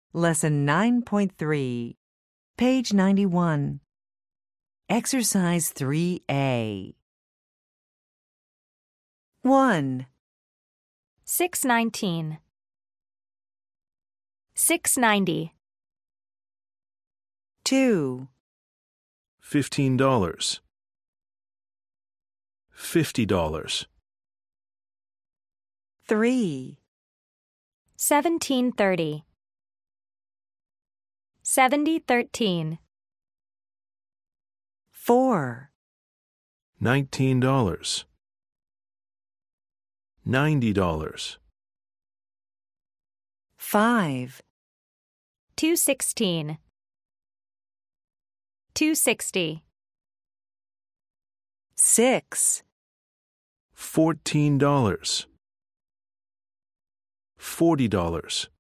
Lesson 9.3, page 91. Exercise 3A. 1, 619. 690. 2, $15. $50. 3, 1730. 7013. 4, $19. $90. 5, 216. 260. 6, $14. $40.